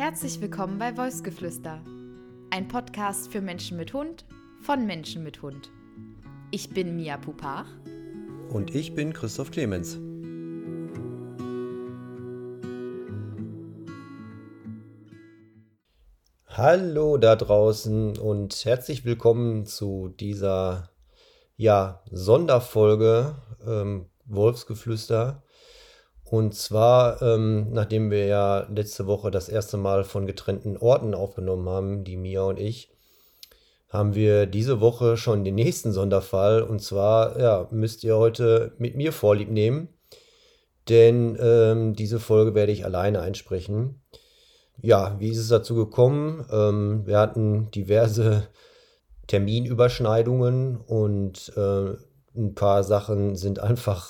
Herzlich willkommen bei Wolfsgeflüster, ein Podcast für Menschen mit Hund von Menschen mit Hund. Ich bin Mia Pupach. Und ich bin Christoph Clemens. Hallo da draußen und herzlich willkommen zu dieser Sonderfolge Wolfsgeflüster. Und zwar, nachdem wir ja letzte Woche das erste Mal von getrennten Orten aufgenommen haben, die Mia und ich, haben wir diese Woche schon den nächsten Sonderfall. Und zwar müsst ihr heute mit mir Vorlieb nehmen, denn diese Folge werde ich alleine einsprechen. Ja, wie ist es dazu gekommen? Wir hatten diverse Terminüberschneidungen und ein paar Sachen sind einfach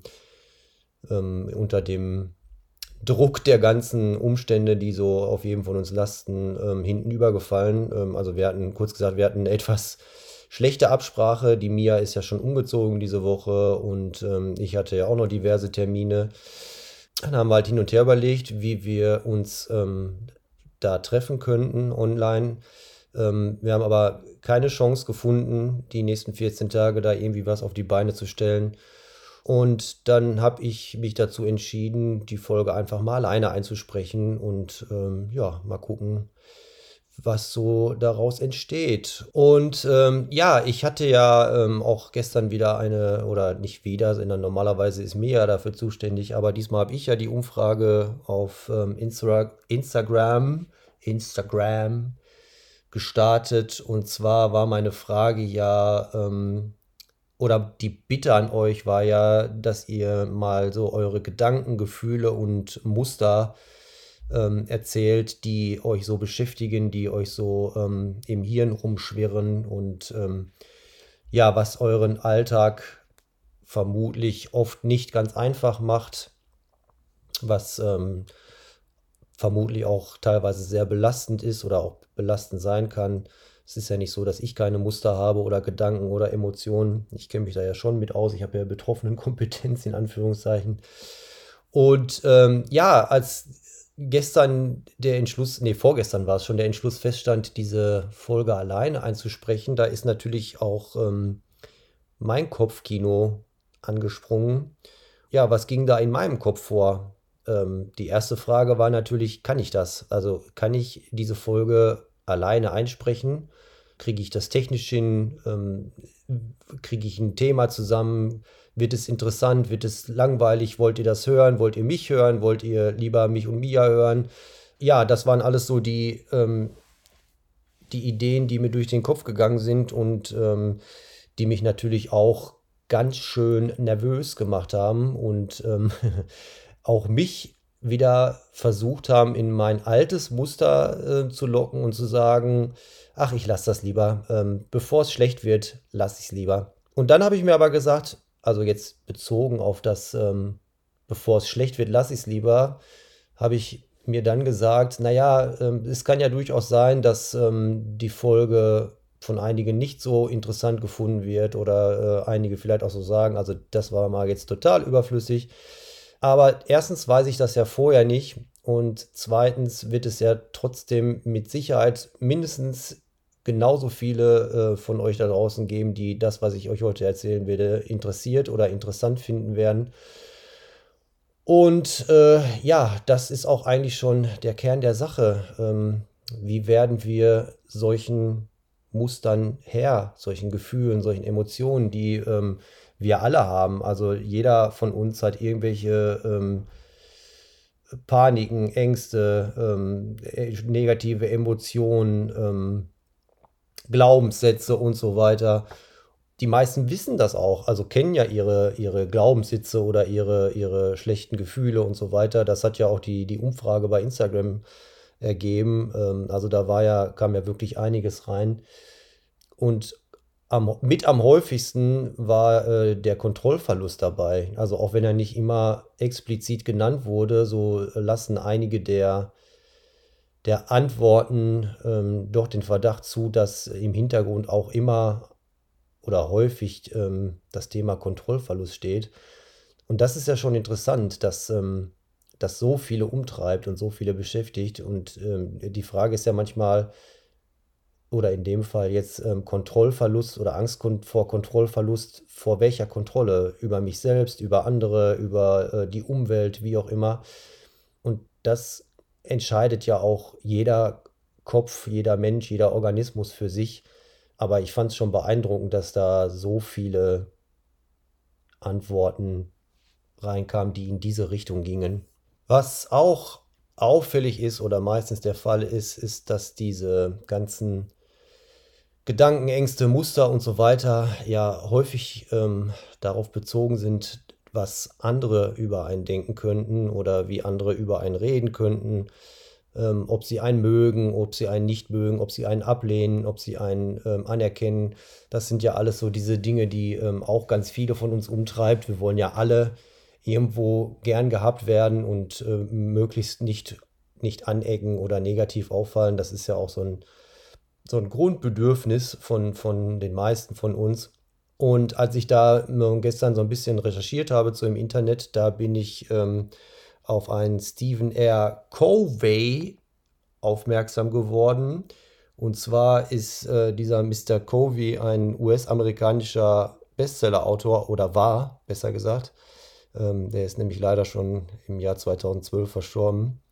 unter dem Druck der ganzen Umstände, die so auf jedem von uns lasten, hinten übergefallen. Also wir hatten eine etwas schlechte Absprache. Die Mia ist ja schon umgezogen diese Woche und ich hatte ja auch noch diverse Termine. Dann haben wir halt hin und her überlegt, wie wir uns da treffen könnten online. Wir haben aber keine Chance gefunden, die nächsten 14 Tage da irgendwie was auf die Beine zu stellen. Und dann habe ich mich dazu entschieden, die Folge einfach mal alleine einzusprechen und mal gucken, was so daraus entsteht. Und ich hatte ja auch gestern wieder oder nicht wieder, sondern normalerweise ist Mia dafür zuständig, aber diesmal habe ich ja die Umfrage auf Instagram gestartet. Und zwar war meine Frage oder die Bitte an euch war ja, dass ihr mal so eure Gedanken, Gefühle und Muster erzählt, die euch so beschäftigen, die euch so im Hirn rumschwirren und was euren Alltag vermutlich oft nicht ganz einfach macht, was vermutlich auch teilweise sehr belastend ist oder auch belastend sein kann. Es ist ja nicht so, dass ich keine Muster habe oder Gedanken oder Emotionen. Ich kenne mich da ja schon mit aus. Ich habe ja Betroffenenkompetenz in Anführungszeichen. Und als gestern vorgestern war es schon, der Entschluss feststand, diese Folge alleine einzusprechen, da ist natürlich auch mein Kopfkino angesprungen. Ja, was ging da in meinem Kopf vor? Die erste Frage war natürlich, kann ich das? Also kann ich diese Folge alleine einsprechen? Kriege ich das technisch hin? Kriege ich ein Thema zusammen? Wird es interessant? Wird es langweilig? Wollt ihr das hören? Wollt ihr mich hören? Wollt ihr lieber mich und Mia hören? Ja, das waren alles so die Ideen, die mir durch den Kopf gegangen sind und die mich natürlich auch ganz schön nervös gemacht haben und auch mich wieder versucht haben, in mein altes Muster zu locken und zu sagen, ach, ich lasse das lieber. Bevor es schlecht wird, lasse ich es lieber. Und dann habe ich mir aber gesagt, also jetzt bezogen auf das, bevor es schlecht wird, lasse ich es lieber, habe ich mir dann gesagt, es kann ja durchaus sein, dass die Folge von einigen nicht so interessant gefunden wird oder einige vielleicht auch so sagen, also das war mal jetzt total überflüssig. Aber erstens weiß ich das ja vorher nicht und zweitens wird es ja trotzdem mit Sicherheit mindestens genauso viele von euch da draußen geben, die das, was ich euch heute erzählen werde, interessiert oder interessant finden werden. Und das ist auch eigentlich schon der Kern der Sache. Wie werden wir solchen Mustern Herr, solchen Gefühlen, solchen Emotionen, die wir alle haben? Also jeder von uns hat irgendwelche Paniken, Ängste, negative Emotionen, Glaubenssätze und so weiter. Die meisten wissen das auch, also kennen ja ihre Glaubenssätze oder ihre schlechten Gefühle und so weiter. Das hat ja auch die Umfrage bei Instagram ergeben. Also kam ja wirklich einiges rein. Und am häufigsten war der Kontrollverlust dabei. Also auch wenn er nicht immer explizit genannt wurde, so lassen einige der Antworten doch den Verdacht zu, dass im Hintergrund auch immer oder häufig das Thema Kontrollverlust steht. Und das ist ja schon interessant, dass das so viele umtreibt und so viele beschäftigt. Und die Frage ist ja manchmal, oder in dem Fall jetzt Kontrollverlust oder Angst vor Kontrollverlust, vor welcher Kontrolle? Über mich selbst, über andere, über die Umwelt, wie auch immer. Und das entscheidet ja auch jeder Kopf, jeder Mensch, jeder Organismus für sich. Aber ich fand es schon beeindruckend, dass da so viele Antworten reinkamen, die in diese Richtung gingen. Was auch auffällig ist oder meistens der Fall ist, ist, dass diese ganzen Gedanken, Ängste, Muster und so weiter ja häufig darauf bezogen sind, was andere über einen denken könnten oder wie andere über einen reden könnten, ob sie einen mögen, ob sie einen nicht mögen, ob sie einen ablehnen, ob sie einen anerkennen. Das sind ja alles so diese Dinge, die auch ganz viele von uns umtreibt. Wir wollen ja alle irgendwo gern gehabt werden und möglichst nicht anecken oder negativ auffallen. Das ist ja auch so ein Grundbedürfnis von den meisten von uns. Und als ich da gestern so ein bisschen recherchiert habe im Internet, da bin ich auf einen Stephen R. Covey aufmerksam geworden. Und zwar ist dieser Mr. Covey ein US-amerikanischer Bestseller-Autor oder war, besser gesagt. Der ist nämlich leider schon im Jahr 2012 verstorben.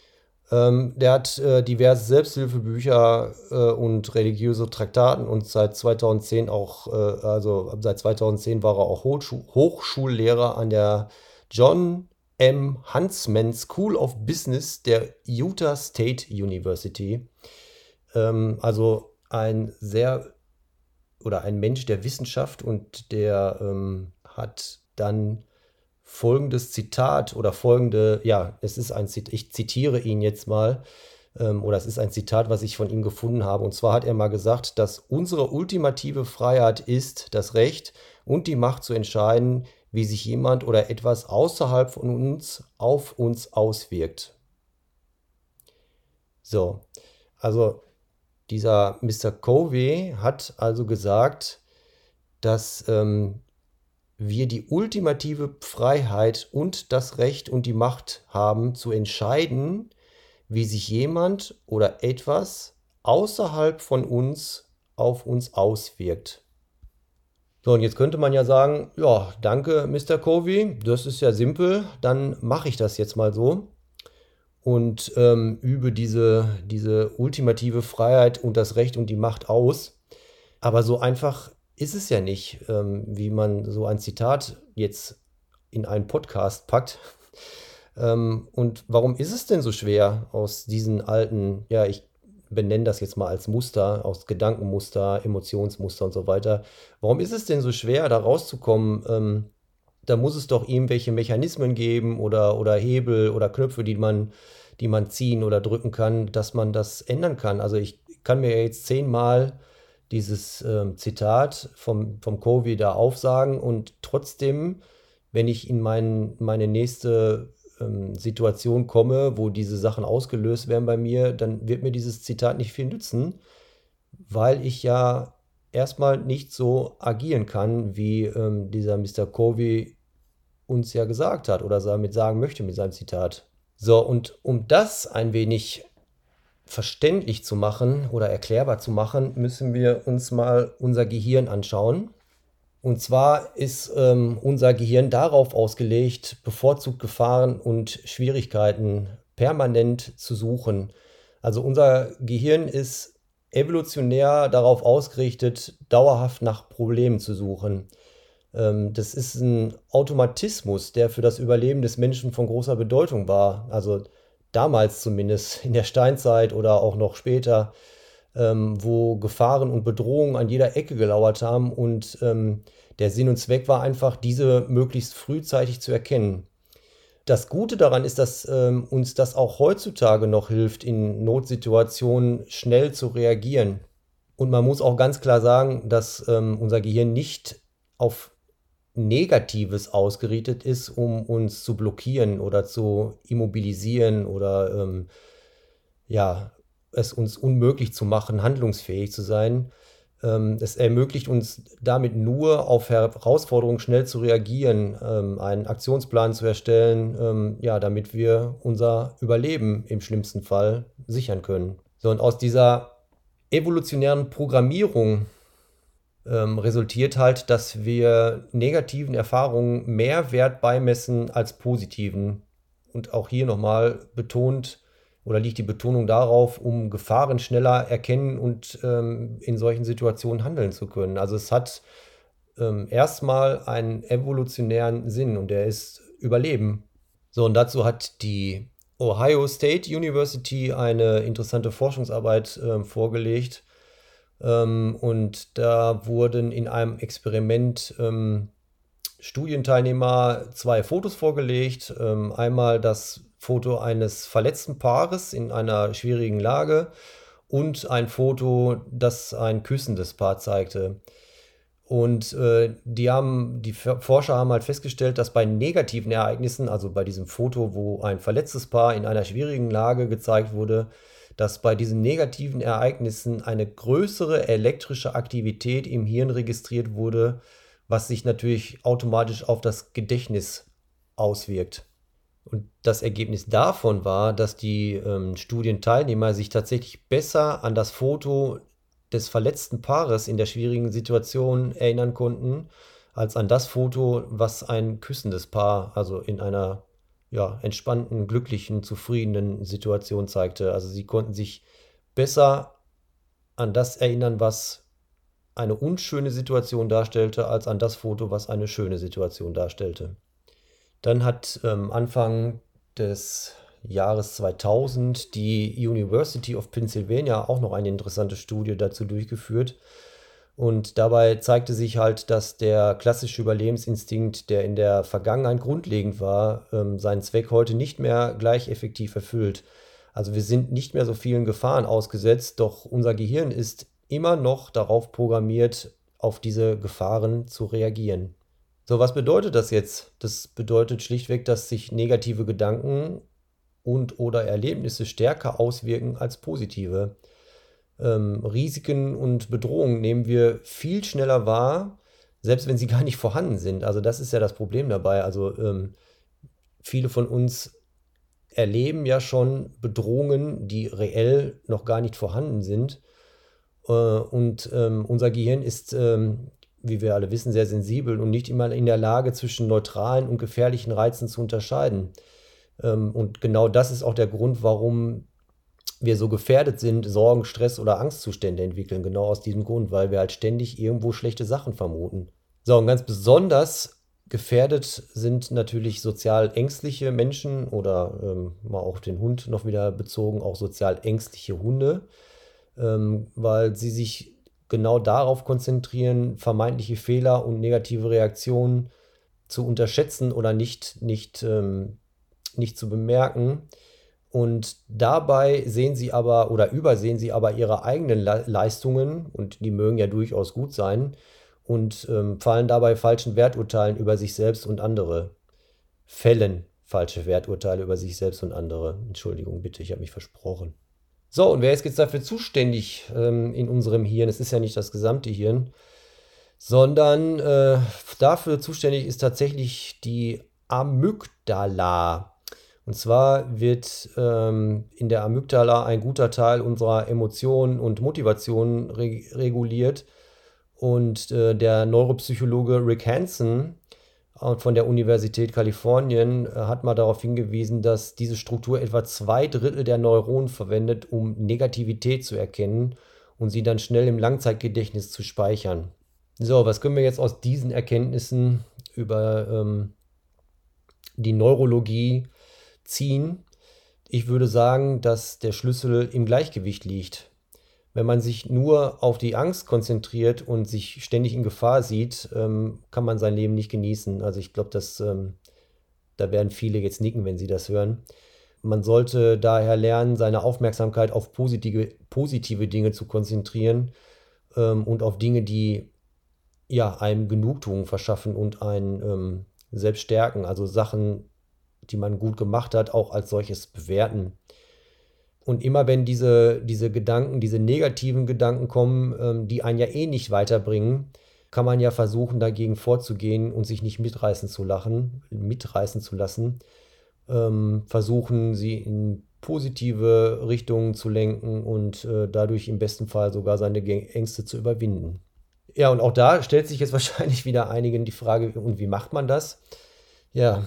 Der hat diverse Selbsthilfebücher und religiöse Traktaten und seit 2010 seit 2010 war er auch Hochschullehrer an der John M. Huntsman School of Business der Utah State University. Also ein Mensch der Wissenschaft, und der hat dann folgendes Zitat oder ich zitiere ihn jetzt mal, oder es ist ein Zitat, was ich von ihm gefunden habe. Und zwar hat er mal gesagt, dass unsere ultimative Freiheit ist, das Recht und die Macht zu entscheiden, wie sich jemand oder etwas außerhalb von uns auf uns auswirkt. So, also dieser Mr. Covey hat also gesagt, dass wir die ultimative Freiheit und das Recht und die Macht haben, zu entscheiden, wie sich jemand oder etwas außerhalb von uns auf uns auswirkt. So, und jetzt könnte man ja sagen, ja, danke, Mr. Covey, das ist ja simpel, dann mache ich das jetzt mal so und übe diese ultimative Freiheit und das Recht und die Macht aus. Aber so einfach ist es ja nicht, wie man so ein Zitat jetzt in einen Podcast packt. Und warum ist es denn so schwer, aus diesen alten, ja, ich benenne das jetzt mal als Muster, aus Gedankenmuster, Emotionsmuster und so weiter, warum ist es denn so schwer, da rauszukommen? Da muss es doch irgendwelche Mechanismen geben oder Hebel oder Knöpfe, die man ziehen oder drücken kann, dass man das ändern kann. Also ich kann mir ja jetzt 10-mal dieses Zitat vom Covey da aufsagen, und trotzdem, wenn ich in meine nächste Situation komme, wo diese Sachen ausgelöst werden bei mir, dann wird mir dieses Zitat nicht viel nützen, weil ich ja erstmal nicht so agieren kann, wie dieser Mr. Covey uns ja gesagt hat oder damit sagen möchte mit seinem Zitat. So, und um das ein wenig verständlich zu machen oder erklärbar zu machen, müssen wir uns mal unser Gehirn anschauen. Und zwar ist unser Gehirn darauf ausgelegt, bevorzugt Gefahren und Schwierigkeiten permanent zu suchen. Also unser Gehirn ist evolutionär darauf ausgerichtet, dauerhaft nach Problemen zu suchen. Das ist ein Automatismus, der für das Überleben des Menschen von großer Bedeutung war. Also damals zumindest, in der Steinzeit oder auch noch später, wo Gefahren und Bedrohungen an jeder Ecke gelauert haben, und der Sinn und Zweck war einfach, diese möglichst frühzeitig zu erkennen. Das Gute daran ist, dass uns das auch heutzutage noch hilft, in Notsituationen schnell zu reagieren. Und man muss auch ganz klar sagen, dass unser Gehirn nicht auf Negatives ausgerichtet ist, um uns zu blockieren oder zu immobilisieren oder es uns unmöglich zu machen, handlungsfähig zu sein. Es ermöglicht uns damit nur, auf Herausforderungen schnell zu reagieren, einen Aktionsplan zu erstellen, ja, damit wir unser Überleben im schlimmsten Fall sichern können. So, und aus dieser evolutionären Programmierung resultiert halt, dass wir negativen Erfahrungen mehr Wert beimessen als positiven. Und auch hier nochmal betont, oder liegt die Betonung darauf, um Gefahren schneller erkennen und in solchen Situationen handeln zu können. Also es hat erstmal einen evolutionären Sinn und der ist Überleben. So, und dazu hat die Ohio State University eine interessante Forschungsarbeit vorgelegt. Und da wurden in einem Experiment Studienteilnehmer 2 Fotos vorgelegt. Einmal das Foto eines verletzten Paares in einer schwierigen Lage und ein Foto, das ein küssendes Paar zeigte. Und die Forscher haben halt festgestellt, dass bei negativen Ereignissen, also bei diesem Foto, wo ein verletztes Paar in einer schwierigen Lage gezeigt wurde, dass bei diesen negativen Ereignissen eine größere elektrische Aktivität im Hirn registriert wurde, was sich natürlich automatisch auf das Gedächtnis auswirkt. Und das Ergebnis davon war, dass die Studienteilnehmer sich tatsächlich besser an das Foto des verletzten Paares in der schwierigen Situation erinnern konnten, als an das Foto, was ein küssendes Paar, also in einer entspannten, glücklichen, zufriedenen Situation zeigte. Also sie konnten sich besser an das erinnern, was eine unschöne Situation darstellte, als an das Foto, was eine schöne Situation darstellte. Dann hat Anfang des Jahres 2000 die University of Pennsylvania auch noch eine interessante Studie dazu durchgeführt. Und dabei zeigte sich halt, dass der klassische Überlebensinstinkt, der in der Vergangenheit grundlegend war, seinen Zweck heute nicht mehr gleich effektiv erfüllt. Also wir sind nicht mehr so vielen Gefahren ausgesetzt, doch unser Gehirn ist immer noch darauf programmiert, auf diese Gefahren zu reagieren. So, was bedeutet das jetzt? Das bedeutet schlichtweg, dass sich negative Gedanken und/oder Erlebnisse stärker auswirken als positive. Risiken und Bedrohungen nehmen wir viel schneller wahr, selbst wenn sie gar nicht vorhanden sind. Also das ist ja das Problem dabei. Also viele von uns erleben ja schon Bedrohungen, die reell noch gar nicht vorhanden sind. Und unser Gehirn ist, wie wir alle wissen, sehr sensibel und nicht immer in der Lage, zwischen neutralen und gefährlichen Reizen zu unterscheiden. Und genau das ist auch der Grund, warum wir so gefährdet sind, Sorgen, Stress oder Angstzustände entwickeln. Genau aus diesem Grund, weil wir halt ständig irgendwo schlechte Sachen vermuten. So, und ganz besonders gefährdet sind natürlich sozial ängstliche Menschen oder mal auf den Hund noch wieder bezogen, auch sozial ängstliche Hunde, weil sie sich genau darauf konzentrieren, vermeintliche Fehler und negative Reaktionen zu unterschätzen oder nicht zu bemerken. Und dabei sehen sie aber oder übersehen sie aber ihre eigenen Leistungen, und die mögen ja durchaus gut sein, und fallen dabei falschen Werturteilen über sich selbst und andere. Fällen falsche Werturteile über sich selbst und andere. Entschuldigung, bitte, ich habe mich versprochen. So, und wer ist jetzt dafür zuständig in unserem Hirn? Es ist ja nicht das gesamte Hirn, sondern dafür zuständig ist tatsächlich die Amygdala. Und zwar wird in der Amygdala ein guter Teil unserer Emotionen und Motivationen reguliert. Und der Neuropsychologe Rick Hanson von der Universität Kalifornien hat mal darauf hingewiesen, dass diese Struktur etwa 2/3 der Neuronen verwendet, um Negativität zu erkennen und sie dann schnell im Langzeitgedächtnis zu speichern. So, was können wir jetzt aus diesen Erkenntnissen über die Neurologie ziehen? Ich würde sagen, dass der Schlüssel im Gleichgewicht liegt. Wenn man sich nur auf die Angst konzentriert und sich ständig in Gefahr sieht, kann man sein Leben nicht genießen. Also ich glaube, da werden viele jetzt nicken, wenn sie das hören. Man sollte daher lernen, seine Aufmerksamkeit auf positive Dinge zu konzentrieren und auf Dinge, die einem Genugtuung verschaffen und einen selbst stärken. Also Sachen, die man gut gemacht hat, auch als solches bewerten. Und immer wenn diese Gedanken, diese negativen Gedanken kommen, die einen ja eh nicht weiterbringen, kann man ja versuchen, dagegen vorzugehen und sich nicht mitreißen zu lassen. Versuchen, sie in positive Richtungen zu lenken und dadurch im besten Fall sogar seine Ängste zu überwinden. Ja, und auch da stellt sich jetzt wahrscheinlich wieder einigen die Frage, und wie macht man das? Ja,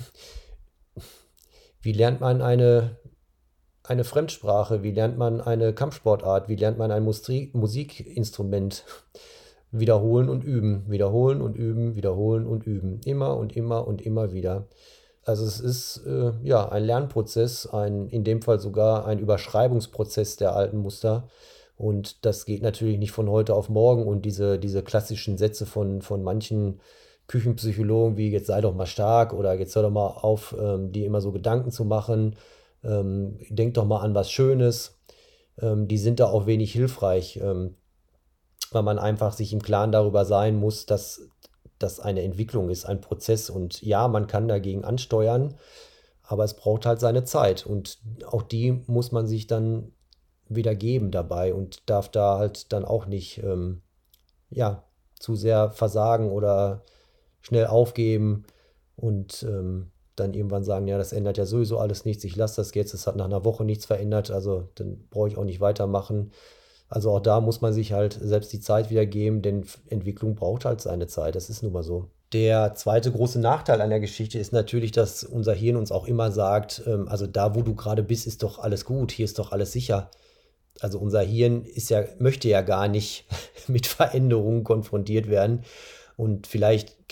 wie lernt man eine Fremdsprache? Wie lernt man eine Kampfsportart? Wie lernt man ein Musikinstrument? Wiederholen und üben, wiederholen und üben, wiederholen und üben. Immer und immer und immer wieder. Also es ist ja ein Lernprozess, in dem Fall sogar ein Überschreibungsprozess der alten Muster. Und das geht natürlich nicht von heute auf morgen. Und diese klassischen Sätze von manchen Küchenpsychologen wie jetzt sei doch mal stark oder jetzt hör doch mal auf, dir immer so Gedanken zu machen, denk doch mal an was Schönes, die sind da auch wenig hilfreich, weil man einfach sich im Klaren darüber sein muss, dass das eine Entwicklung ist, ein Prozess. Und ja, man kann dagegen ansteuern, aber es braucht halt seine Zeit. Und auch die muss man sich dann wieder geben dabei und darf da halt dann auch nicht ja, zu sehr versagen oder schnell aufgeben und dann irgendwann sagen, ja, das ändert ja sowieso alles nichts, ich lasse das jetzt, es hat nach einer Woche nichts verändert, also dann brauche ich auch nicht weitermachen. Also auch da muss man sich halt selbst die Zeit wieder geben, denn Entwicklung braucht halt seine Zeit, das ist nun mal so. Der zweite große Nachteil an der Geschichte ist natürlich, dass unser Hirn uns auch immer sagt, also da, wo du gerade bist, ist doch alles gut, hier ist doch alles sicher. Also unser Hirn möchte ja gar nicht mit Veränderungen konfrontiert werden. Und vielleicht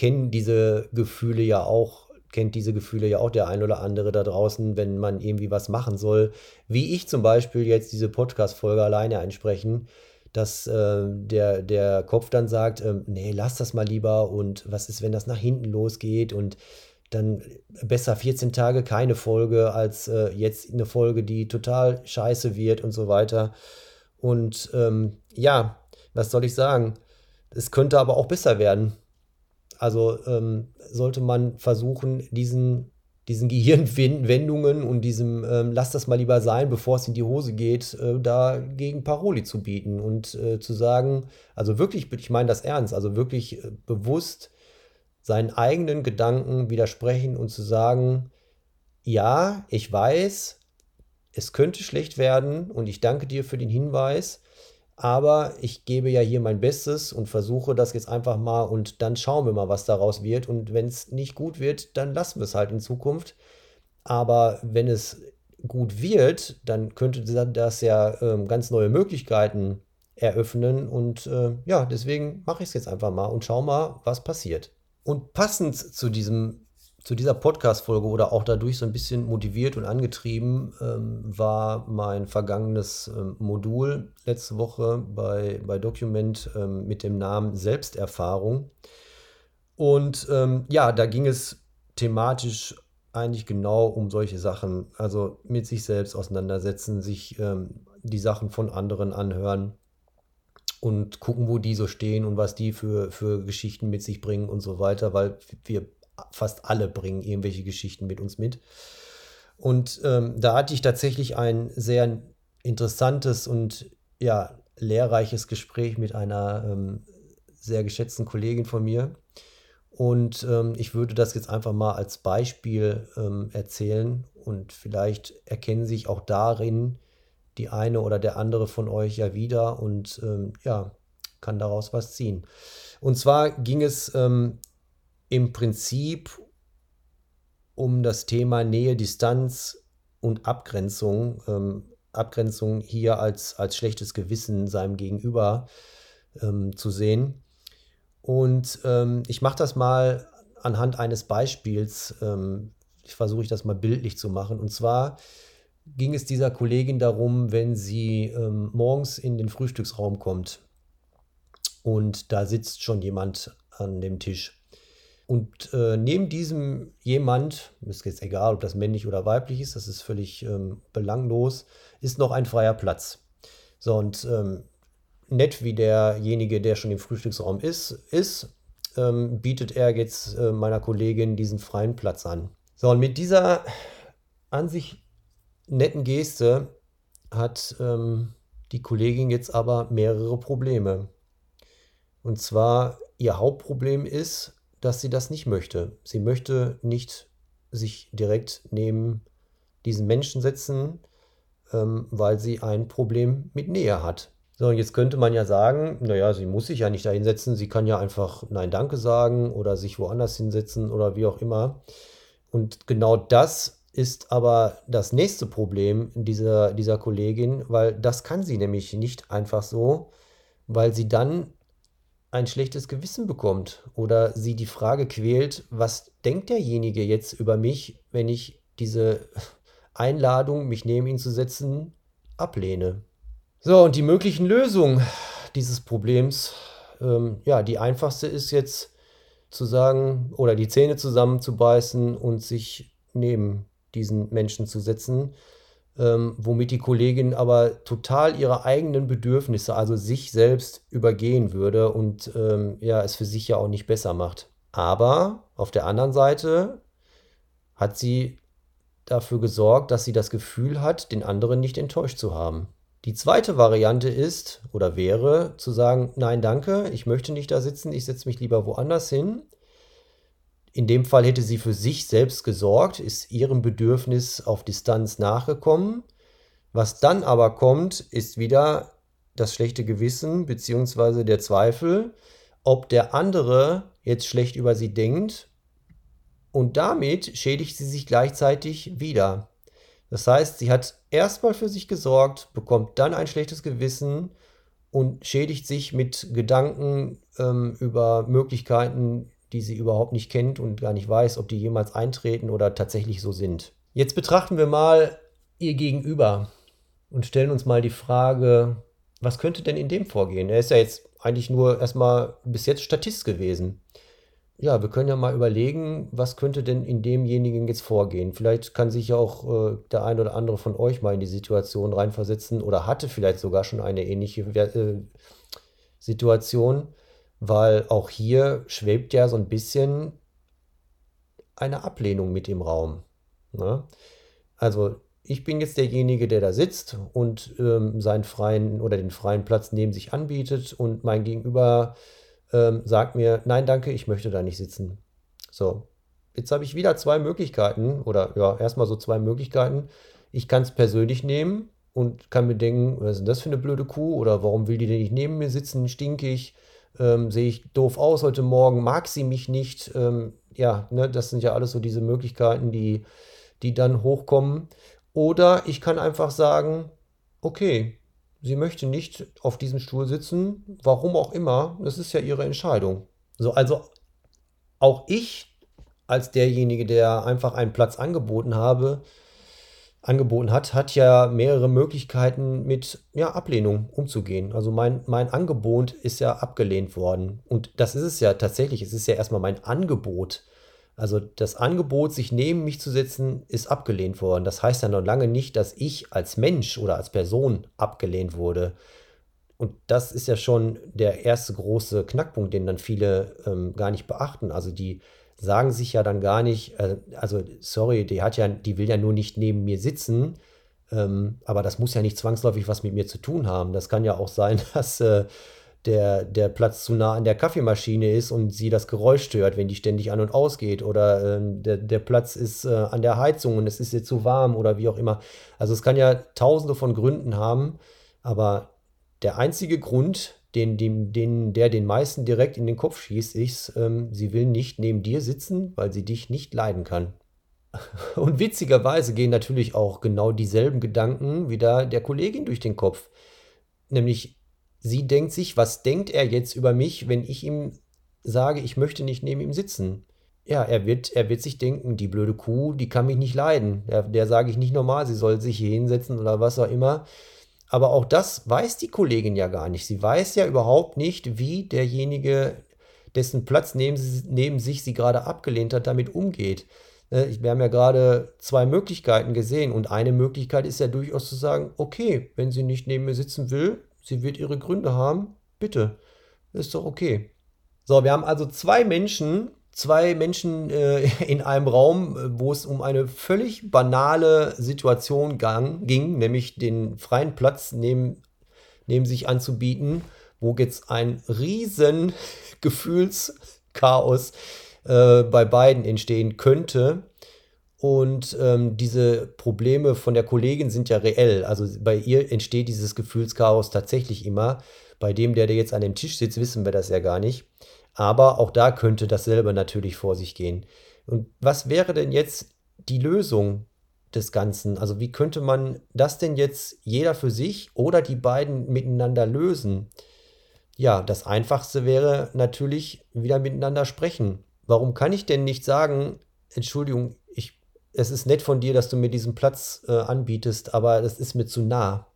kennt diese Gefühle ja auch der ein oder andere da draußen, wenn man irgendwie was machen soll. Wie ich zum Beispiel jetzt diese Podcast-Folge alleine einsprechen, dass der Kopf dann sagt, nee, lass das mal lieber und was ist, wenn das nach hinten losgeht und dann besser 14 Tage keine Folge als jetzt eine Folge, die total scheiße wird und so weiter. Und ja, was soll ich sagen? Es könnte aber auch besser werden. Also sollte man versuchen, diesen Gehirnwendungen und diesem lass das mal lieber sein, bevor es in die Hose geht, dagegen Paroli zu bieten und zu sagen, also wirklich, ich meine das ernst, also wirklich bewusst seinen eigenen Gedanken widersprechen und zu sagen, ja, ich weiß, es könnte schlecht werden und ich danke dir für den Hinweis, aber ich gebe ja hier mein Bestes und versuche das jetzt einfach mal und dann schauen wir mal, was daraus wird. Und wenn es nicht gut wird, dann lassen wir es halt in Zukunft. Aber wenn es gut wird, dann könnte das ja ganz neue Möglichkeiten eröffnen. Und ja, deswegen mache ich es jetzt einfach mal und schau mal, was passiert. Und passend zu dieser Podcast-Folge oder auch dadurch so ein bisschen motiviert und angetrieben war mein vergangenes Modul letzte Woche bei Document mit dem Namen Selbsterfahrung. Und ja, da ging es thematisch eigentlich genau um solche Sachen. Also mit sich selbst auseinandersetzen, sich die Sachen von anderen anhören und gucken, wo die so stehen und was die für Geschichten mit sich bringen und so weiter, weil wir fast alle bringen irgendwelche Geschichten mit uns mit. Und da hatte ich tatsächlich ein sehr interessantes und ja, lehrreiches Gespräch mit einer sehr geschätzten Kollegin von mir. Und ich würde das jetzt einfach mal als Beispiel erzählen und vielleicht erkennen sich auch darin die eine oder der andere von euch ja wieder und ja, kann daraus was ziehen. Und zwar ging es im Prinzip um das Thema Nähe, Distanz und Abgrenzung. Abgrenzung hier als schlechtes Gewissen seinem Gegenüber zu sehen. Und ich mache das mal anhand eines Beispiels. Versuche ich das mal bildlich zu machen. Und zwar ging es dieser Kollegin darum, wenn sie morgens in den Frühstücksraum kommt und da sitzt schon jemand an dem Tisch. Und neben diesem jemand, ist jetzt egal, ob das männlich oder weiblich ist, das ist völlig belanglos, ist noch ein freier Platz. So, und nett wie derjenige, der schon im Frühstücksraum ist, bietet er jetzt meiner Kollegin diesen freien Platz an. So, und mit dieser an sich netten Geste hat die Kollegin jetzt aber mehrere Probleme. Und zwar, ihr Hauptproblem ist, dass sie das nicht möchte. Sie möchte nicht sich direkt neben diesen Menschen setzen, weil sie ein Problem mit Nähe hat. So, und jetzt könnte man ja sagen, naja, sie muss sich ja nicht da hinsetzen, sie kann ja einfach Nein, danke sagen oder sich woanders hinsetzen oder wie auch immer. Und genau das ist aber das nächste Problem dieser Kollegin, weil das kann sie nämlich nicht einfach so, weil sie dann ein schlechtes Gewissen bekommt oder sie die Frage quält, was denkt derjenige jetzt über mich, wenn ich diese Einladung, mich neben ihn zu setzen, ablehne. So, und die möglichen Lösungen dieses Problems, ja, die einfachste ist jetzt zu sagen oder die Zähne zusammenzubeißen und sich neben diesen Menschen zu setzen, womit die Kollegin aber total ihre eigenen Bedürfnisse, also sich selbst übergehen würde und ja, es für sich ja auch nicht besser macht. Aber auf der anderen Seite hat sie dafür gesorgt, dass sie das Gefühl hat, den anderen nicht enttäuscht zu haben. Die zweite Variante ist oder wäre zu sagen, nein, danke, ich möchte nicht da sitzen, ich setze mich lieber woanders hin. In dem Fall hätte sie für sich selbst gesorgt, ist ihrem Bedürfnis auf Distanz nachgekommen. Was dann aber kommt, ist wieder das schlechte Gewissen bzw. der Zweifel, ob der andere jetzt schlecht über sie denkt, und damit schädigt sie sich gleichzeitig wieder. Das heißt, sie hat erstmal für sich gesorgt, bekommt dann ein schlechtes Gewissen und schädigt sich mit Gedanken über Möglichkeiten, die sie überhaupt nicht kennt und gar nicht weiß, ob die jemals eintreten oder tatsächlich so sind. Jetzt betrachten wir mal ihr Gegenüber und stellen uns mal die Frage, was könnte denn in dem vorgehen? Er ist ja jetzt eigentlich nur erstmal bis jetzt Statist gewesen. Ja, wir können ja mal überlegen, was könnte denn in demjenigen jetzt vorgehen. Vielleicht kann sich ja auch der ein oder andere von euch mal in die Situation reinversetzen oder hatte vielleicht sogar schon eine ähnliche Situation, weil auch hier schwebt ja so ein bisschen eine Ablehnung mit im Raum. Ne? Also ich bin jetzt derjenige, der da sitzt und seinen freien oder den freien Platz neben sich anbietet und mein Gegenüber sagt mir, nein, danke, ich möchte da nicht sitzen. So, jetzt habe ich wieder zwei Möglichkeiten oder ja, erstmal so zwei Möglichkeiten. Ich kann es persönlich nehmen und kann mir denken, was ist denn das für eine blöde Kuh oder warum will die denn nicht neben mir sitzen, stinkig, sehe ich doof aus heute Morgen, mag sie mich nicht. Ja, ne, das sind ja alles so diese Möglichkeiten, die dann hochkommen. Oder ich kann einfach sagen, okay, sie möchte nicht auf diesem Stuhl sitzen, warum auch immer, das ist ja ihre Entscheidung. So, also auch ich als derjenige, der einfach einen Platz angeboten hat, hat ja mehrere Möglichkeiten mit ja, Ablehnung umzugehen. Also mein Angebot ist ja abgelehnt worden. Und das ist es ja tatsächlich, es ist ja erstmal mein Angebot. Also das Angebot, sich neben mich zu setzen, ist abgelehnt worden. Das heißt ja noch lange nicht, dass ich als Mensch oder als Person abgelehnt wurde. Und das ist ja schon der erste große Knackpunkt, den dann viele gar nicht beachten. Also die sagen sich ja dann gar nicht, also sorry, die will ja nur nicht neben mir sitzen, aber das muss ja nicht zwangsläufig was mit mir zu tun haben. Das kann ja auch sein, dass der Platz zu nah an der Kaffeemaschine ist und sie das Geräusch stört, wenn die ständig an und ausgeht. Oder der Platz ist an der Heizung und es ist ihr zu warm oder wie auch immer. Also es kann ja tausende von Gründen haben, aber der einzige Grund, der den meisten direkt in den Kopf schießt, ist, sie will nicht neben dir sitzen, weil sie dich nicht leiden kann. Und witzigerweise gehen natürlich auch genau dieselben Gedanken wieder der Kollegin durch den Kopf. Nämlich, sie denkt sich, was denkt er jetzt über mich, wenn ich ihm sage, ich möchte nicht neben ihm sitzen? Ja, er wird sich denken, die blöde Kuh, die kann mich nicht leiden. Der sage ich nicht normal, sie soll sich hier hinsetzen oder was auch immer. Aber auch das weiß die Kollegin ja gar nicht. Sie weiß ja überhaupt nicht, wie derjenige, dessen Platz neben sich sie gerade abgelehnt hat, damit umgeht. Wir haben ja gerade zwei Möglichkeiten gesehen und eine Möglichkeit ist ja durchaus zu sagen, okay, wenn sie nicht neben mir sitzen will, sie wird ihre Gründe haben, bitte, ist doch okay. So, wir haben also zwei Menschen, zwei Menschen in einem Raum, wo es um eine völlig banale Situation ging, nämlich den freien Platz neben sich anzubieten, wo jetzt ein riesen Gefühlschaos bei beiden entstehen könnte. Und diese Probleme von der Kollegin sind ja reell. Also bei ihr entsteht dieses Gefühlschaos tatsächlich immer. Bei dem, der jetzt an dem Tisch sitzt, wissen wir das ja gar nicht. Aber auch da könnte dasselbe natürlich vor sich gehen. Und was wäre denn jetzt die Lösung des Ganzen? Also wie könnte man das denn jetzt jeder für sich oder die beiden miteinander lösen? Ja, das Einfachste wäre natürlich wieder miteinander sprechen. Warum kann ich denn nicht sagen, Entschuldigung, es ist nett von dir, dass du mir diesen Platz anbietest, aber das ist mir zu nah.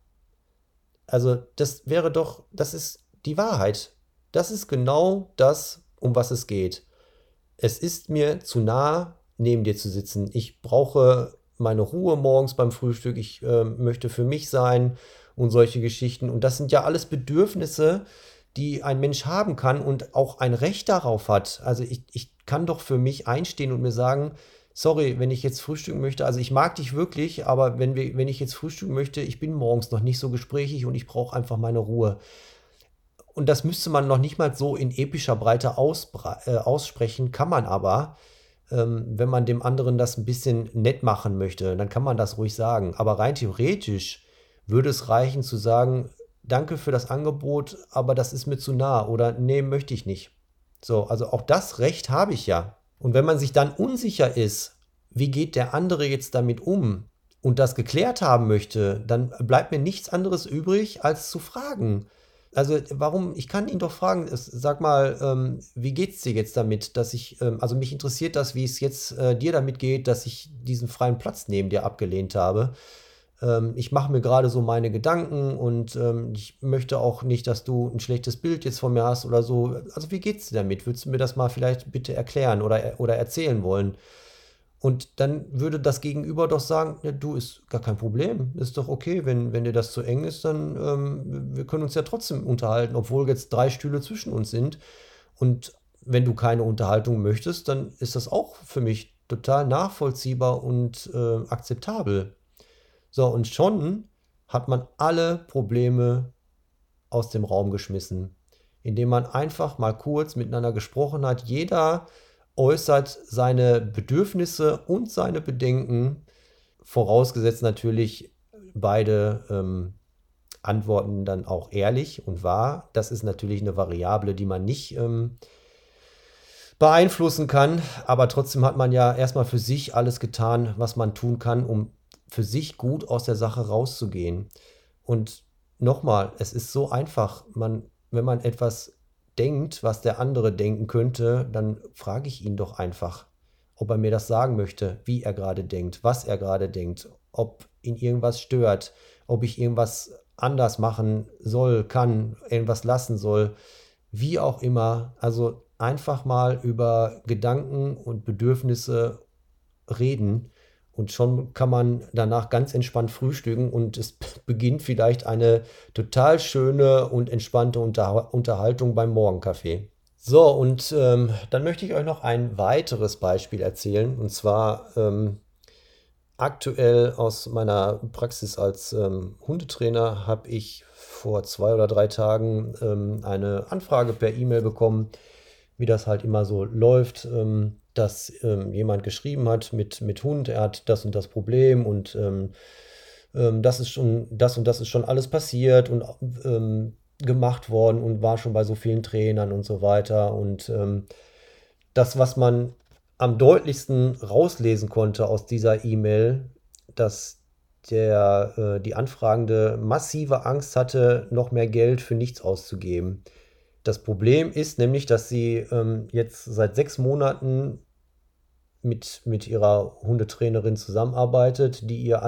Also das ist die Wahrheit. Das ist genau das, um was es geht. Es ist mir zu nah, neben dir zu sitzen. Ich brauche meine Ruhe morgens beim Frühstück. Ich möchte für mich sein und solche Geschichten. Und das sind ja alles Bedürfnisse, die ein Mensch haben kann und auch ein Recht darauf hat. Also ich kann doch für mich einstehen und mir sagen, sorry, wenn ich jetzt frühstücken möchte, also ich mag dich wirklich, aber wenn ich jetzt frühstücken möchte, ich bin morgens noch nicht so gesprächig und ich brauche einfach meine Ruhe. Und das müsste man noch nicht mal so in epischer Breite aussprechen, kann man aber, wenn man dem anderen das ein bisschen nett machen möchte, dann kann man das ruhig sagen. Aber rein theoretisch würde es reichen zu sagen, danke für das Angebot, aber das ist mir zu nah oder nee, möchte ich nicht. So, also auch das Recht habe ich ja. Und wenn man sich dann unsicher ist, wie geht der andere jetzt damit um und das geklärt haben möchte, dann bleibt mir nichts anderes übrig, als zu fragen. Also ich kann ihn doch fragen, sag mal, wie geht's dir jetzt damit, also mich interessiert das, wie es jetzt dir damit geht, dass ich diesen freien Platz neben dir abgelehnt habe. Ich mache mir gerade so meine Gedanken und ich möchte auch nicht, dass du ein schlechtes Bild jetzt von mir hast oder so. Also wie geht's dir damit? Würdest du mir das mal vielleicht bitte erklären oder erzählen wollen? Und dann würde das Gegenüber doch sagen, ja, du, ist gar kein Problem, ist doch okay, wenn dir das zu eng ist, dann wir können uns ja trotzdem unterhalten, obwohl jetzt 3 Stühle zwischen uns sind. Und wenn du keine Unterhaltung möchtest, dann ist das auch für mich total nachvollziehbar und akzeptabel. So, und schon hat man alle Probleme aus dem Raum geschmissen, indem man einfach mal kurz miteinander gesprochen hat. Jeder äußert seine Bedürfnisse und seine Bedenken, vorausgesetzt natürlich beide antworten dann auch ehrlich und wahr. Das ist natürlich eine Variable, die man nicht beeinflussen kann, aber trotzdem hat man ja erstmal für sich alles getan, was man tun kann, um für sich gut aus der Sache rauszugehen. Und nochmal, es ist so einfach, wenn man etwas denkt, was der andere denken könnte, dann frage ich ihn doch einfach, ob er mir das sagen möchte, wie er gerade denkt, was er gerade denkt, ob ihn irgendwas stört, ob ich irgendwas anders machen soll, kann, irgendwas lassen soll, wie auch immer. Also einfach mal über Gedanken und Bedürfnisse reden und schon kann man danach ganz entspannt frühstücken und es beginnt vielleicht eine total schöne und entspannte Unterhaltung beim Morgenkaffee. So, und dann möchte ich euch noch ein weiteres Beispiel erzählen. Und zwar aktuell aus meiner Praxis als Hundetrainer habe ich vor 2 oder 3 Tagen eine Anfrage per E-Mail bekommen, wie das halt immer so läuft, dass jemand geschrieben hat mit Hund, er hat das und das Problem und das ist schon, das und das ist schon alles passiert und gemacht worden und war schon bei so vielen Trainern und so weiter. Und das, was man am deutlichsten rauslesen konnte aus dieser E-Mail, dass die Anfragende massive Angst hatte, noch mehr Geld für nichts auszugeben. Das Problem ist nämlich, dass sie jetzt seit 6 Monaten mit ihrer Hundetrainerin zusammenarbeitet, die ihr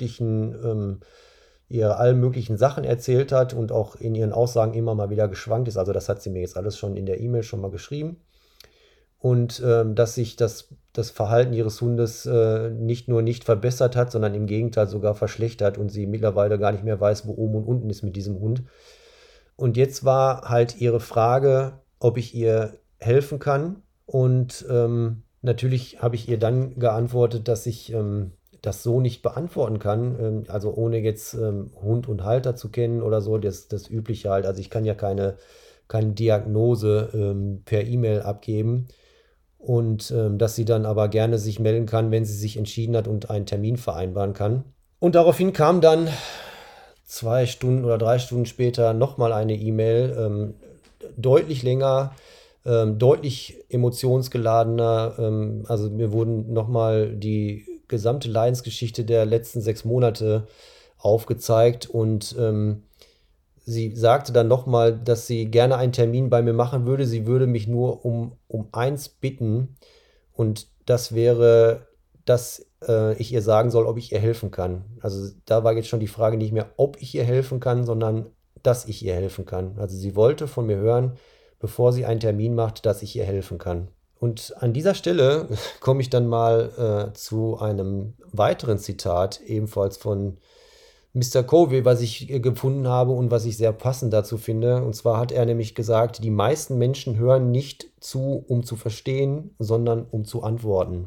allen möglichen Sachen erzählt hat und auch in ihren Aussagen immer mal wieder geschwankt ist. Also das hat sie mir jetzt alles schon in der E-Mail schon mal geschrieben. Und dass sich das Verhalten ihres Hundes nicht nur nicht verbessert hat, sondern im Gegenteil sogar verschlechtert und sie mittlerweile gar nicht mehr weiß, wo oben und unten ist mit diesem Hund. Und jetzt war halt ihre Frage, ob ich ihr helfen kann Und natürlich habe ich ihr dann geantwortet, dass ich das so nicht beantworten kann, also ohne jetzt Hund und Halter zu kennen oder so, das Übliche halt. Also ich kann ja keine Diagnose per E-Mail abgeben und dass sie dann aber gerne sich melden kann, wenn sie sich entschieden hat und einen Termin vereinbaren kann. Und daraufhin kam dann 2 Stunden oder 3 Stunden später nochmal eine E-Mail, deutlich länger, deutlich emotionsgeladener. Also mir wurden nochmal die gesamte Leidensgeschichte der letzten 6 Monate aufgezeigt und sie sagte dann nochmal, dass sie gerne einen Termin bei mir machen würde. Sie würde mich nur um eins bitten und das wäre, dass ich ihr sagen soll, ob ich ihr helfen kann. Also da war jetzt schon die Frage nicht mehr, ob ich ihr helfen kann, sondern dass ich ihr helfen kann. Also sie wollte von mir hören, bevor sie einen Termin macht, dass ich ihr helfen kann. Und an dieser Stelle komme ich dann mal zu einem weiteren Zitat, ebenfalls von Mr. Covey, was ich gefunden habe und was ich sehr passend dazu finde. Und zwar hat er nämlich gesagt, die meisten Menschen hören nicht zu, um zu verstehen, sondern um zu antworten.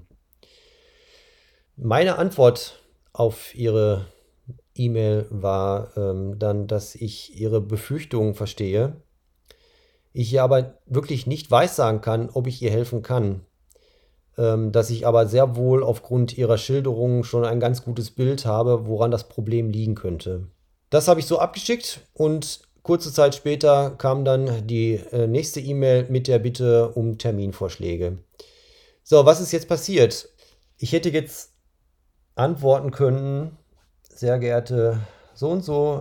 Meine Antwort auf ihre E-Mail war dann, dass ich ihre Befürchtungen verstehe. Ich ihr aber wirklich nicht weissagen kann, ob ich ihr helfen kann. Dass ich aber sehr wohl aufgrund ihrer Schilderungen schon ein ganz gutes Bild habe, woran das Problem liegen könnte. Das habe ich so abgeschickt und kurze Zeit später kam dann die nächste E-Mail mit der Bitte um Terminvorschläge. So, was ist jetzt passiert? Ich hätte jetzt antworten können, sehr geehrte so und so,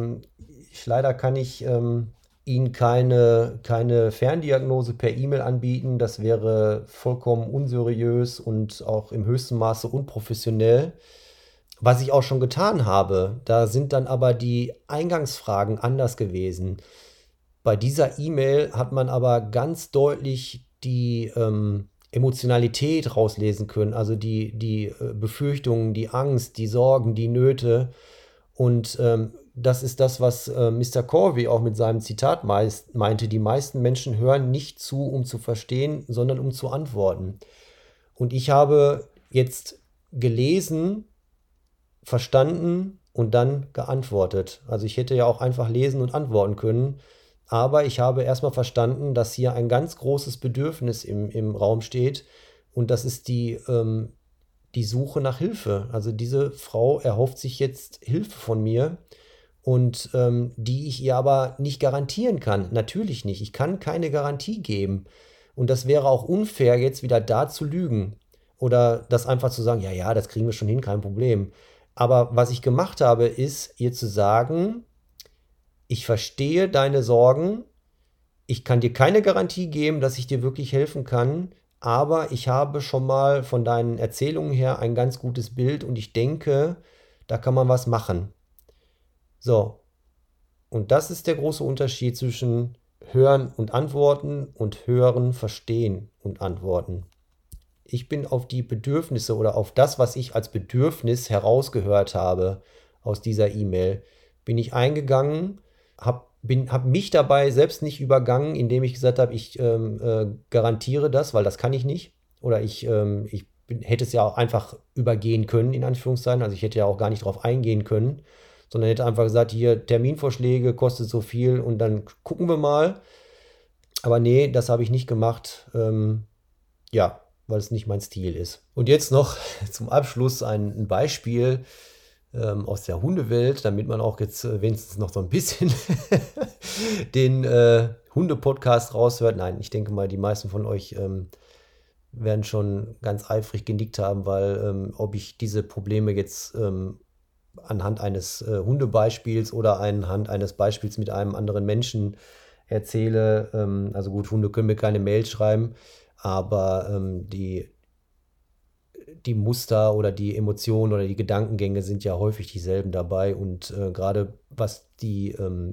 leider kann ich Ihnen keine Ferndiagnose per E-Mail anbieten. Das wäre vollkommen unseriös und auch im höchsten Maße unprofessionell. Was ich auch schon getan habe, da sind dann aber die Eingangsfragen anders gewesen. Bei dieser E-Mail hat man aber ganz deutlich die Emotionalität rauslesen können, also die Befürchtungen, die Angst, die Sorgen, die Nöte. Und das ist das, was Mr. Corby auch mit seinem Zitat meinte. Die meisten Menschen hören nicht zu, um zu verstehen, sondern um zu antworten. Und ich habe jetzt gelesen, verstanden und dann geantwortet. Also ich hätte ja auch einfach lesen und antworten können. Aber ich habe erstmal verstanden, dass hier ein ganz großes Bedürfnis im Raum steht. Und das ist die Suche nach Hilfe. Also diese Frau erhofft sich jetzt Hilfe von mir und die ich ihr aber nicht garantieren kann. Natürlich nicht. Ich kann keine Garantie geben. Und das wäre auch unfair, jetzt wieder da zu lügen. Oder das einfach zu sagen, ja, ja, das kriegen wir schon hin, kein Problem. Aber was ich gemacht habe, ist, ihr zu sagen, ich verstehe deine Sorgen, ich kann dir keine Garantie geben, dass ich dir wirklich helfen kann, aber ich habe schon mal von deinen Erzählungen her ein ganz gutes Bild und ich denke, da kann man was machen. So, und das ist der große Unterschied zwischen Hören und Antworten und Hören, Verstehen und Antworten. Ich bin auf die Bedürfnisse oder auf das, was ich als Bedürfnis herausgehört habe aus dieser E-Mail, bin ich eingegangen, habe mich dabei selbst nicht übergangen, indem ich gesagt habe, ich garantiere das, weil das kann ich nicht. Oder ich hätte es ja auch einfach übergehen können, in Anführungszeichen. Also ich hätte ja auch gar nicht drauf eingehen können, sondern hätte einfach gesagt, hier Terminvorschläge, kostet so viel und dann gucken wir mal. Aber nee, das habe ich nicht gemacht. Ja, weil es nicht mein Stil ist. Und jetzt noch zum Abschluss ein Beispiel aus der Hundewelt, damit man auch jetzt wenigstens noch so ein bisschen den Hunde-Podcast raushört. Nein, ich denke mal, die meisten von euch werden schon ganz eifrig genickt haben, weil ob ich diese Probleme jetzt anhand eines Hundebeispiels oder anhand eines Beispiels mit einem anderen Menschen erzähle. Also gut, Hunde können mir keine Mail schreiben, aber die Muster oder die Emotionen oder die Gedankengänge sind ja häufig dieselben dabei. Und gerade was die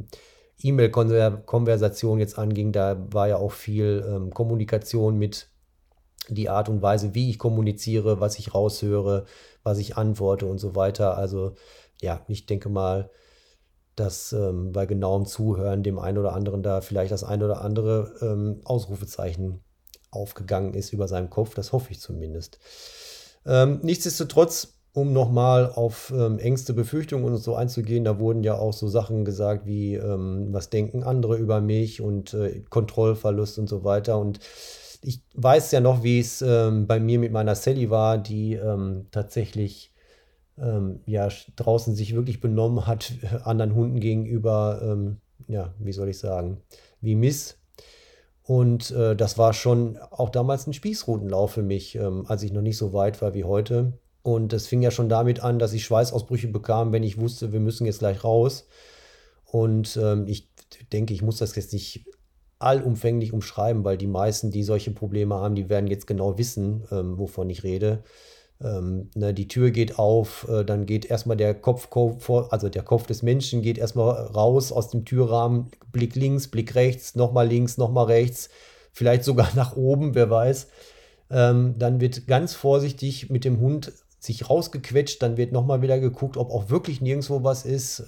E-Mail-Konversation jetzt anging, da war ja auch viel Kommunikation mit die Art und Weise, wie ich kommuniziere, was ich raushöre, was ich antworte und so weiter. Also ja, ich denke mal, dass bei genauem Zuhören dem einen oder anderen da vielleicht das ein oder andere Ausrufezeichen aufgegangen ist über seinem Kopf. Das hoffe ich zumindest. Nichtsdestotrotz, um nochmal auf Ängste, Befürchtungen und so einzugehen, da wurden ja auch so Sachen gesagt wie, was denken andere über mich und Kontrollverlust und so weiter. Und ich weiß ja noch, wie es bei mir mit meiner Sally war, die tatsächlich ja, draußen sich wirklich benommen hat, anderen Hunden gegenüber, ja, wie soll ich sagen, wie Miss. Und das war schon auch damals ein Spießrutenlauf für mich, als ich noch nicht so weit war wie heute. Und das fing ja schon damit an, dass ich Schweißausbrüche bekam, wenn ich wusste, wir müssen jetzt gleich raus. Und ich denke, ich muss das jetzt nicht allumfänglich umschreiben, weil die meisten, die solche Probleme haben, die werden jetzt genau wissen, wovon ich rede. Ne, die Tür geht auf, dann geht erstmal der Kopf vor, also der Kopf des Menschen geht erstmal raus aus dem Türrahmen, Blick links, Blick rechts, nochmal links, nochmal rechts, vielleicht sogar nach oben, wer weiß. Dann wird ganz vorsichtig mit dem Hund sich rausgequetscht, dann wird nochmal wieder geguckt, ob auch wirklich nirgendwo was ist.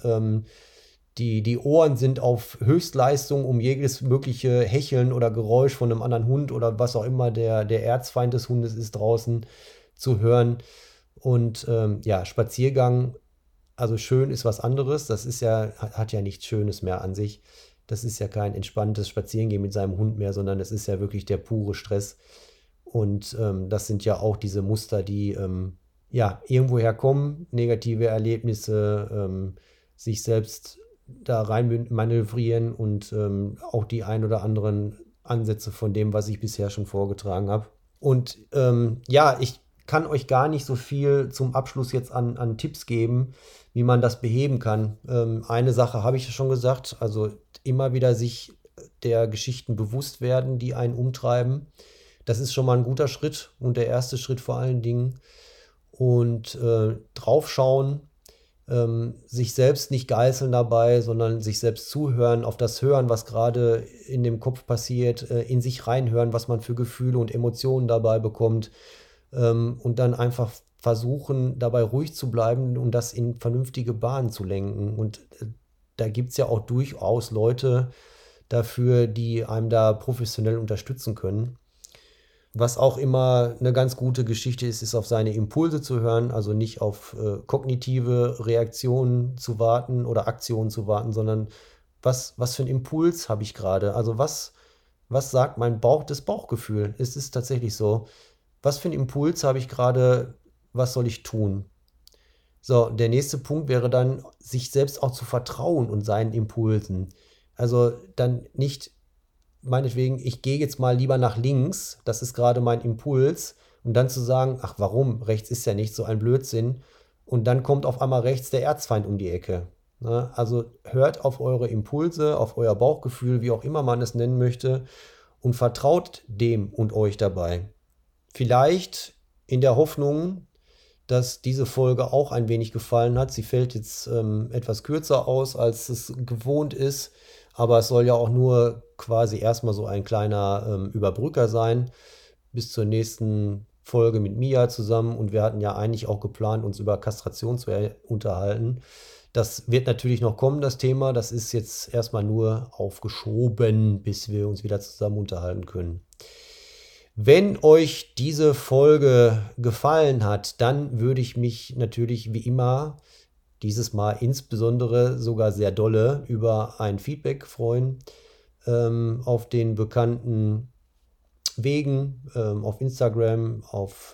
Die Ohren sind auf Höchstleistung, um jedes mögliche Hecheln oder Geräusch von einem anderen Hund oder was auch immer der Erzfeind des Hundes ist draußen zu hören. Und ja, Spaziergang, also schön ist was anderes. Das ist ja, hat ja nichts Schönes mehr an sich. Das ist ja kein entspanntes Spazierengehen mit seinem Hund mehr, sondern es ist ja wirklich der pure Stress. Und das sind ja auch diese Muster, die ja irgendwoher kommen, negative Erlebnisse, sich selbst da rein manövrieren und auch die ein oder anderen Ansätze von dem, was ich bisher schon vorgetragen habe. Und ja, ich kann euch gar nicht so viel zum Abschluss jetzt an Tipps geben, wie man das beheben kann. Eine Sache habe ich ja schon gesagt, also immer wieder sich der Geschichten bewusst werden, die einen umtreiben. Das ist schon mal ein guter Schritt und der erste Schritt vor allen Dingen. Und draufschauen, sich selbst nicht geißeln dabei, sondern sich selbst zuhören, auf das hören, was gerade in dem Kopf passiert, in sich reinhören, was man für Gefühle und Emotionen dabei bekommt, und dann einfach versuchen, dabei ruhig zu bleiben und das in vernünftige Bahnen zu lenken. Und da gibt es ja auch durchaus Leute dafür, die einem da professionell unterstützen können. Was auch immer eine ganz gute Geschichte ist, ist auf seine Impulse zu hören, also nicht auf kognitive Reaktionen zu warten oder Aktionen zu warten, sondern was für einen Impuls habe ich gerade? Also was sagt mein Bauch, das Bauchgefühl? Es ist tatsächlich so. Was für einen Impuls habe ich gerade? Was soll ich tun? So, der nächste Punkt wäre dann, sich selbst auch zu vertrauen und seinen Impulsen. Also dann nicht meinetwegen, ich gehe jetzt mal lieber nach links, das ist gerade mein Impuls, und dann zu sagen, ach warum, rechts ist ja nicht so ein Blödsinn, und dann kommt auf einmal rechts der Erzfeind um die Ecke. Ne? Also hört auf eure Impulse, auf euer Bauchgefühl, wie auch immer man es nennen möchte, und vertraut dem und euch dabei. Vielleicht in der Hoffnung, dass diese Folge auch ein wenig gefallen hat. Sie fällt jetzt etwas kürzer aus, als es gewohnt ist. Aber es soll ja auch nur quasi erstmal so ein kleiner Überbrücker sein bis zur nächsten Folge mit Mia zusammen. Und wir hatten ja eigentlich auch geplant, uns über Kastration zu unterhalten. Das wird natürlich noch kommen, das Thema. Das ist jetzt erstmal nur aufgeschoben, bis wir uns wieder zusammen unterhalten können. Wenn euch diese Folge gefallen hat, dann würde ich mich natürlich wie immer, dieses Mal insbesondere sogar sehr dolle, über ein Feedback freuen, auf den bekannten Wegen, auf Instagram, auf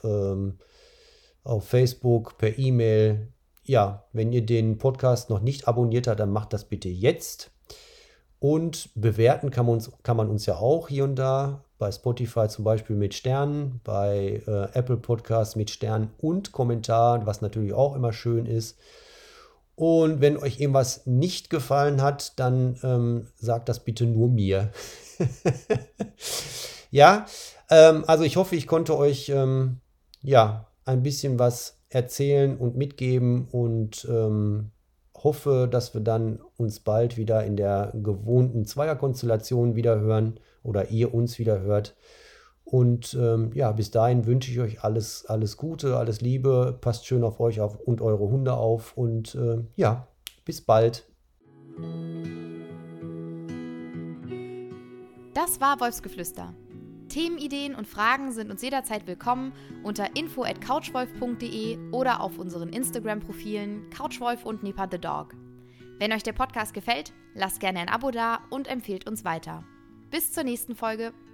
Facebook, per E-Mail. Ja, wenn ihr den Podcast noch nicht abonniert habt, dann macht das bitte jetzt. Und bewerten kann man uns ja auch hier und da, bei Spotify zum Beispiel mit Sternen, bei Apple Podcasts mit Sternen und Kommentar, was natürlich auch immer schön ist. Und wenn euch irgendwas nicht gefallen hat, dann sagt das bitte nur mir. Ja, also ich hoffe, ich konnte euch ja, ein bisschen was erzählen und mitgeben und hoffe, dass wir dann uns bald wieder in der gewohnten Zweierkonstellation wieder hören oder ihr uns wieder hört. Und ja, bis dahin wünsche ich euch alles Gute, alles Liebe, passt schön auf euch auf und eure Hunde auf und ja, bis bald. Das war Wolfsgeflüster. Themenideen und Fragen sind uns jederzeit willkommen unter info@couchwolf.de oder auf unseren Instagram-Profilen Couchwolf und Nepa the Dog. Wenn euch der Podcast gefällt, lasst gerne ein Abo da und empfehlt uns weiter. Bis zur nächsten Folge.